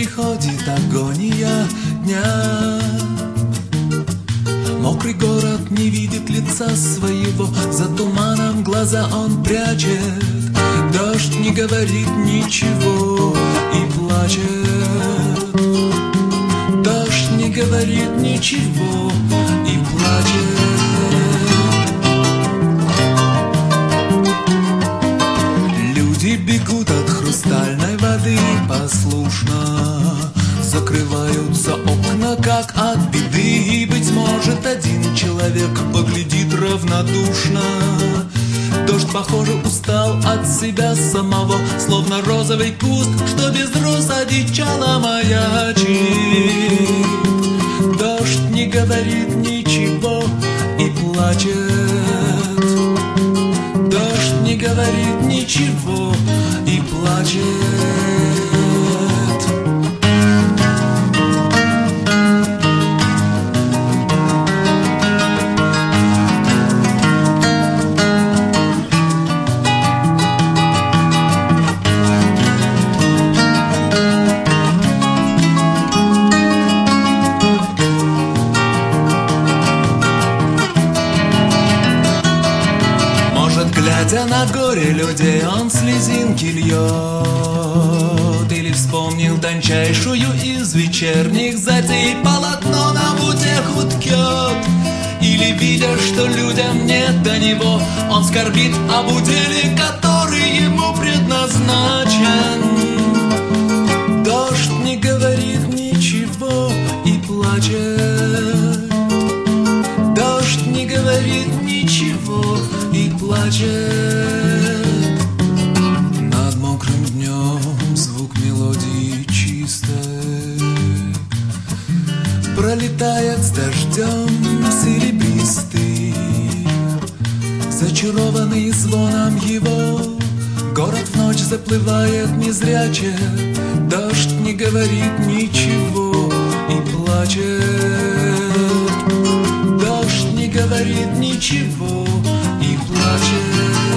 приходит агония дня. Мокрый город не видит лица своего, за туманом глаза он прячет. Дождь не говорит ничего и плачет. Дождь не говорит ничего и плачет. Люди бегут от хрустальной воды послушно. Закрываются окна, как от беды, и, быть может, один человек поглядит равнодушно. Дождь, похоже, устал от себя самого, словно розовый куст, что без роз одичало маячит. Дождь не говорит ничего и плачет. Дождь не говорит ничего и плачет. Глядя на горе людей, он слезинки льет. Или вспомнил тончайшую из вечерних затей, полотно нам утеху ткет. Или, видя, что людям нет до него, он скорбит об уделе, который ему предназначен. Дождь не говорит ничего и плачет. Дождь не говорит ничего и плачет. Над мокрым днем звук мелодии чистой пролетает с дождем серебристый, зачарованный звоном его. Город в ночь заплывает незряче. Дождь не говорит ничего и плачет. Дождь не говорит ничего и плачет.